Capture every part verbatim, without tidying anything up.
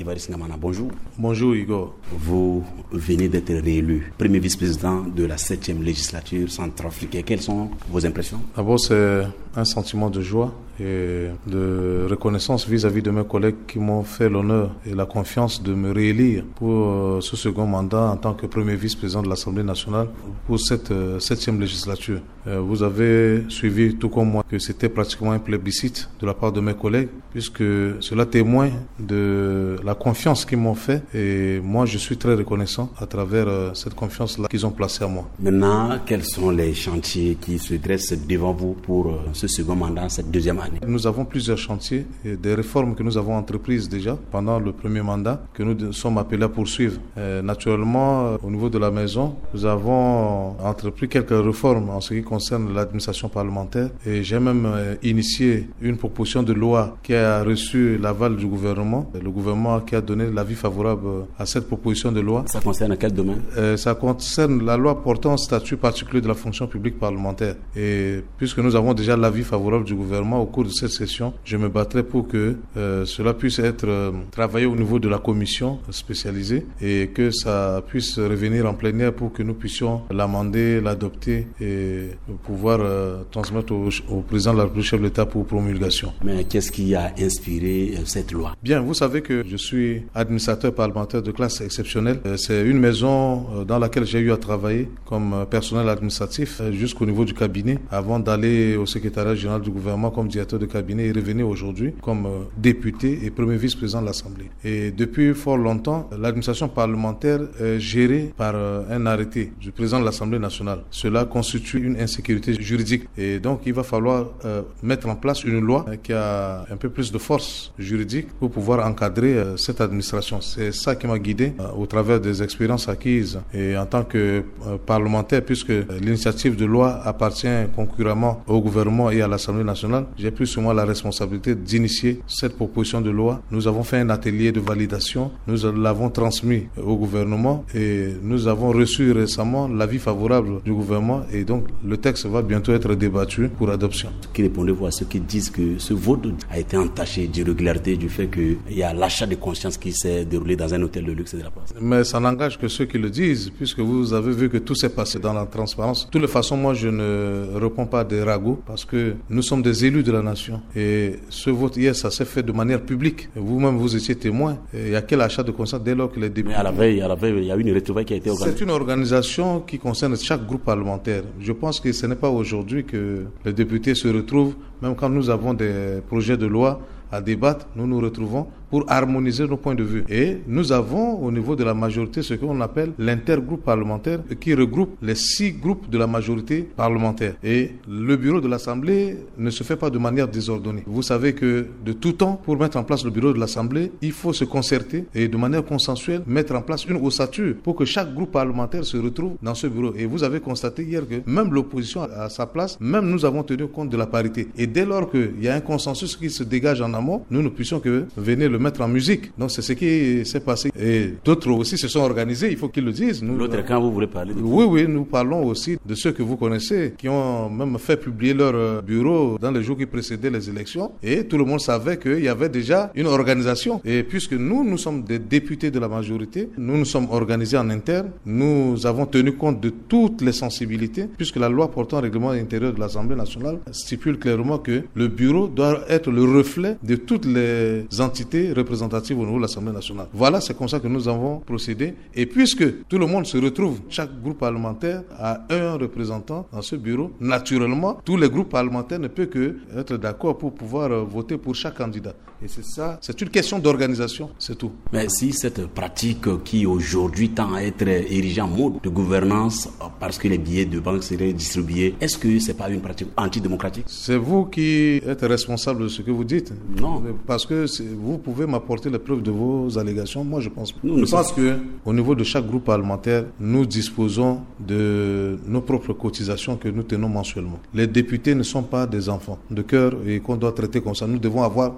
Évariste Ngamana, bonjour. Bonjour Igor. Vous venez d'être réélu premier vice-président de la septième législature centrafricaine. Quelles sont vos impressions? D'abord, c'est un sentiment de joie et de reconnaissance vis-à-vis de mes collègues qui m'ont fait l'honneur et la confiance de me réélire pour ce second mandat en tant que premier vice-président de l'Assemblée nationale pour cette septième législature. Vous avez suivi tout comme moi que c'était pratiquement un plébiscite de la part de mes collègues puisque cela témoigne de la confiance qu'ils m'ont fait et moi je suis très reconnaissant à travers cette confiance-là qu'ils ont placée à moi. Maintenant, quels sont les chantiers qui se dressent devant vous pour ce second mandat, cette deuxième année? Nous avons plusieurs chantiers et des réformes que nous avons entreprises déjà pendant le premier mandat que nous sommes appelés à poursuivre. Et naturellement, au niveau de la maison, nous avons entrepris quelques réformes en ce qui concerne l'administration parlementaire et j'ai même initié une proposition de loi qui a reçu l'aval du gouvernement. Le gouvernement qui a donné l'avis favorable à cette proposition de loi. Ça concerne quel domaine? euh, Ça concerne la loi portant statut particulier de la fonction publique parlementaire. Et puisque nous avons déjà l'avis favorable du gouvernement au cours de cette session, je me battrai pour que euh, cela puisse être euh, travaillé au niveau de la commission spécialisée et que ça puisse revenir en plénière pour que nous puissions l'amender, l'adopter et pouvoir euh, transmettre au, au président de la République, chef de l'État pour promulgation. Mais qu'est-ce qui a inspiré euh, cette loi? Bien, vous savez que je suis administrateur parlementaire de classe exceptionnelle. Euh, c'est une maison euh, dans laquelle j'ai eu à travailler comme euh, personnel administratif euh, jusqu'au niveau du cabinet avant d'aller au secrétariat général du gouvernement comme directeur de cabinet et revenir aujourd'hui comme euh, député et premier vice-président de l'Assemblée. Et depuis fort longtemps, l'administration parlementaire est gérée par euh, un arrêté du président de l'Assemblée nationale. Cela constitue une insécurité juridique et donc il va falloir euh, mettre en place une loi euh, qui a un peu plus de force juridique pour pouvoir encadrer euh, cette administration. C'est ça qui m'a guidé euh, au travers des expériences acquises et en tant que euh, parlementaire, puisque euh, l'initiative de loi appartient concurremment au gouvernement et à l'Assemblée nationale, j'ai pris sur moi la responsabilité d'initier cette proposition de loi. Nous avons fait un atelier de validation, nous l'avons transmis au gouvernement et nous avons reçu récemment l'avis favorable du gouvernement et donc le texte va bientôt être débattu pour adoption. Qui répondez-vous à ceux qui disent que ce vote a été entaché d'irrégularité du fait qu'il y a l'achat de conscience qui s'est déroulé dans un hôtel de luxe de la place? Mais ça n'engage que ceux qui le disent, puisque vous avez vu que tout s'est passé dans la transparence. De toutes les façons, moi je ne réponds pas des ragots parce que nous sommes des élus de la nation. Et ce vote hier, ça s'est fait de manière publique. Vous-même, vous étiez témoin. Il y a quel achat de conscience dès lors que les députés... Mais à la veille, à la veille, il y a une retrouvaille qui a été organisée. C'est une organisation qui concerne chaque groupe parlementaire. Je pense que ce n'est pas aujourd'hui que les députés se retrouvent, même quand nous avons des projets de loi à débattre, nous nous retrouvons pour harmoniser nos points de vue. Et nous avons au niveau de la majorité ce qu'on appelle l'intergroupe parlementaire qui regroupe les six groupes de la majorité parlementaire. Et le bureau de l'Assemblée ne se fait pas de manière désordonnée. Vous savez que de tout temps, pour mettre en place le bureau de l'Assemblée, il faut se concerter et de manière consensuelle mettre en place une ossature pour que chaque groupe parlementaire se retrouve dans ce bureau. Et vous avez constaté hier que même l'opposition a sa place, même nous avons tenu compte de la parité. Et dès lors qu'il y a un consensus qui se dégage en amont, nous ne puissions que venir le mettre en musique. Donc c'est ce qui s'est passé. Et d'autres aussi se sont organisés, il faut qu'ils le disent. Nous, L'autre camp, vous voulez parler de Oui, oui, nous parlons aussi de ceux que vous connaissez, qui ont même fait publier leur bureau dans les jours qui précédaient les élections. Et tout le monde savait qu'il y avait déjà une organisation. Et puisque nous, nous sommes des députés de la majorité, nous nous sommes organisés en interne, nous avons tenu compte de toutes les sensibilités, puisque la loi portant règlement intérieur de l'Assemblée nationale stipule clairement que le bureau doit être le reflet de toutes les entités représentatives au niveau de l'Assemblée nationale. Voilà, c'est comme ça que nous avons procédé. Et puisque tout le monde se retrouve, chaque groupe parlementaire a un représentant dans ce bureau, naturellement, tous les groupes parlementaires ne peuvent que être d'accord pour pouvoir voter pour chaque candidat. Et c'est ça, c'est une question d'organisation, c'est tout. Mais si cette pratique qui aujourd'hui tend à être érigée en mode de gouvernance parce que les billets de banque seraient distribués, est-ce que c'est pas une pratique antidémocratique? C'est vous qui êtes responsable de ce que vous dites. Non. Parce que vous pouvez m'apporter les preuves de vos allégations. Moi, je pense. Nous, nous je pense que au niveau de chaque groupe parlementaire, nous disposons de nos propres cotisations que nous tenons mensuellement. Les députés ne sont pas des enfants de cœur et qu'on doit traiter comme ça. Nous devons avoir de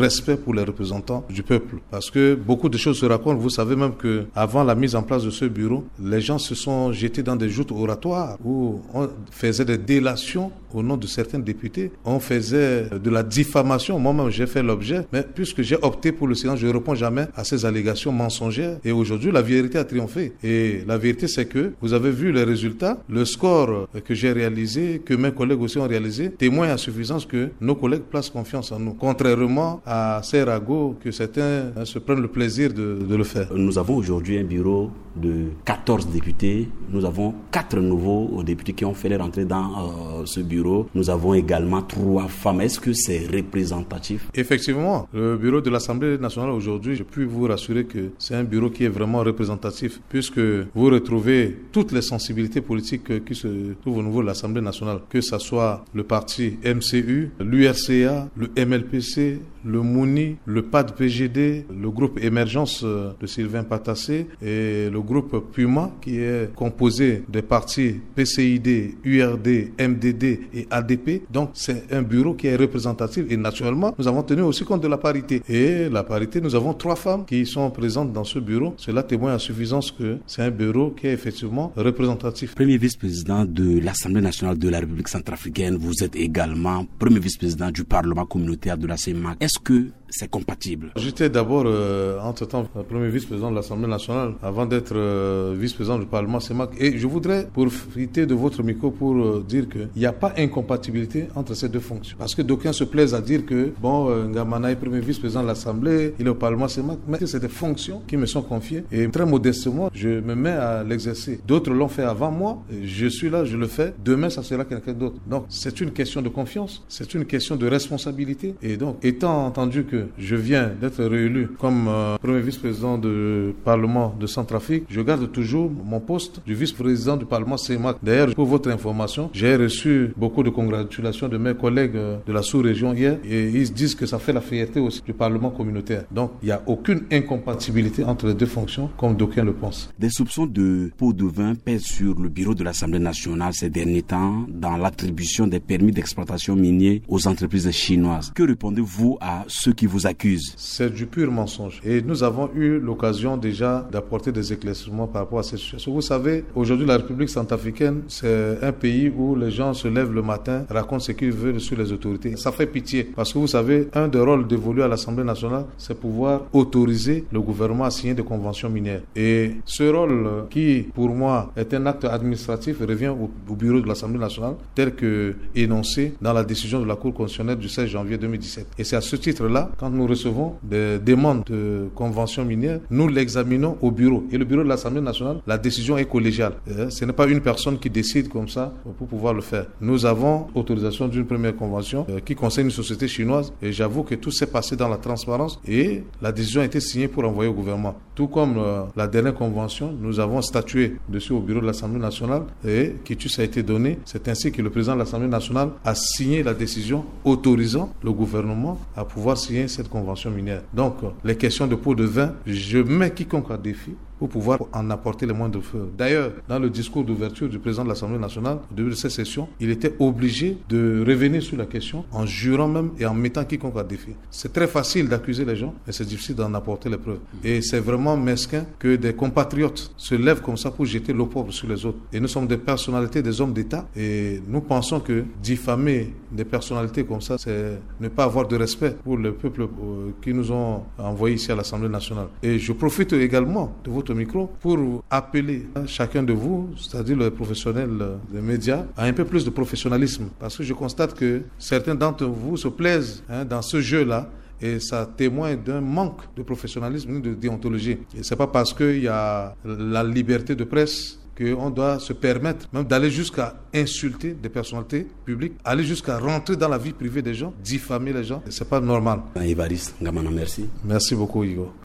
respect pour les représentants du peuple. Parce que beaucoup de choses se racontent. Vous savez même que avant la mise en place de ce bureau, les gens se sont jetés dans des joutes oratoires où on faisait des délations au nom de certains députés. On faisait de la diffamation. Moi-même, j'ai fait l'objet. Mais puisque j'ai opté pour le silence, je ne réponds jamais à ces allégations mensongères. Et aujourd'hui, la vérité a triomphé. Et la vérité, c'est que vous avez vu les résultats. Le score que j'ai réalisé, que mes collègues aussi ont réalisé, témoigne à suffisance que nos collègues placent confiance en nous. Contrairement à ces ragots que certains hein, se prennent le plaisir de, de le faire. Nous avons aujourd'hui un bureau de quatorze députés. Nous avons quatre nouveaux députés qui ont fait leur entrée dans euh, ce bureau. Nous avons également trois femmes. Est-ce que c'est représentatif? Effectivement, le bureau de l'Assemblée nationale aujourd'hui, je puis vous rassurer que c'est un bureau qui est vraiment représentatif puisque vous retrouvez toutes les sensibilités politiques qui se trouvent au niveau de l'Assemblée nationale, que ce soit le parti M C U, l'U R C A, le M L P C, le Mouni, le P A D P G D, le groupe Émergence de Sylvain Patassé et le groupe Puma qui est composé des partis P C I D, U R D, M D D et A D P. Donc c'est un bureau qui est représentatif et naturellement nous avons tenu aussi compte de la parité. Et la parité, nous avons trois femmes qui sont présentes dans ce bureau. Cela témoigne à suffisance que c'est un bureau qui est effectivement représentatif. Premier vice-président de l'Assemblée nationale de la République centrafricaine, vous êtes également premier vice-président du Parlement communautaire de la C E M A C. Est-ce que c'est compatible? J'étais d'abord, euh, entre-temps, premier vice-président de l'Assemblée nationale avant d'être euh, vice-président du Parlement C E M A C. Et je voudrais profiter de votre micro pour euh, dire qu'il n'y a pas incompatibilité entre ces deux fonctions. Parce que d'aucuns se plaisent à dire que, bon, euh, Ngamana est premier vice-président de l'Assemblée, il est au Parlement C E M A C, mais c'est des fonctions qui me sont confiées. Et très modestement, je me mets à l'exercer. D'autres l'ont fait avant moi, je suis là, je le fais. Demain, ça sera quelqu'un d'autre. Donc, c'est une question de confiance, c'est une question de responsabilité. Et donc, étant entendu que je viens d'être réélu comme euh, premier vice-président du Parlement de Centrafrique, je garde toujours mon poste du vice-président du Parlement C E M A C. D'ailleurs, pour votre information, j'ai reçu beaucoup de congratulations de mes collègues euh, de la sous-région hier et ils disent que ça fait la fierté aussi du Parlement communautaire. Donc, il n'y a aucune incompatibilité entre les deux fonctions, comme d'aucuns le pensent. Des soupçons de pots de vin pèsent sur le bureau de l'Assemblée nationale ces derniers temps dans l'attribution des permis d'exploitation miniers aux entreprises chinoises. Que répondez-vous à ceux qui vous accusent? C'est du pur mensonge. Et nous avons eu l'occasion déjà d'apporter des éclaircissements par rapport à cette situation. Vous savez, aujourd'hui, la République centrafricaine, c'est un pays où les gens se lèvent le matin, racontent ce qu'ils veulent sur les autorités. Ça fait pitié. Parce que vous savez, un des rôles dévolus à l'Assemblée nationale, c'est pouvoir autoriser le gouvernement à signer des conventions minières. Et ce rôle qui, pour moi, est un acte administratif, revient au, au bureau de l'Assemblée nationale, tel que énoncé dans la décision de la Cour constitutionnelle du seize janvier deux mille dix-sept. Et c'est à ce titre-là, quand nous recevons des demandes de conventions minières, nous l'examinons au bureau. Et le bureau de l'Assemblée nationale, la décision est collégiale. Et ce n'est pas une personne qui décide comme ça pour pouvoir le faire. Nous avons autorisation d'une première convention euh, qui concerne une société chinoise et j'avoue que tout s'est passé dans la transparence et la décision a été signée pour envoyer au gouvernement. Tout comme euh, la dernière convention, nous avons statué dessus au bureau de l'Assemblée nationale et quitus a été donné. C'est ainsi que le président de l'Assemblée nationale a signé la décision autorisant le gouvernement à pouvoir signer cette convention minière. Donc, les questions de pots de vin, je mets quiconque à défi pour pouvoir en apporter les moindres feux. D'ailleurs, dans le discours d'ouverture du président de l'Assemblée nationale, au début de cette session, il était obligé de revenir sur la question en jurant même et en mettant quiconque à défi. C'est très facile d'accuser les gens, mais c'est difficile d'en apporter les preuves. Et c'est vraiment mesquin que des compatriotes se lèvent comme ça pour jeter l'opprobre sur les autres. Et nous sommes des personnalités, des hommes d'État, et nous pensons que diffamer des personnalités comme ça, c'est ne pas avoir de respect pour le peuple qui nous ont envoyés ici à l'Assemblée nationale. Et je profite également de votre micro pour appeler chacun de vous, c'est-à-dire les professionnels des médias, à un peu plus de professionnalisme. Parce que je constate que certains d'entre vous se plaisent hein, dans ce jeu-là et ça témoigne d'un manque de professionnalisme, de déontologie. Et c'est pas parce qu'il y a la liberté de presse qu'on doit se permettre même d'aller jusqu'à insulter des personnalités publiques, aller jusqu'à rentrer dans la vie privée des gens, diffamer les gens. C'est pas normal. Évariste Ngamana, merci. Merci beaucoup, Igor.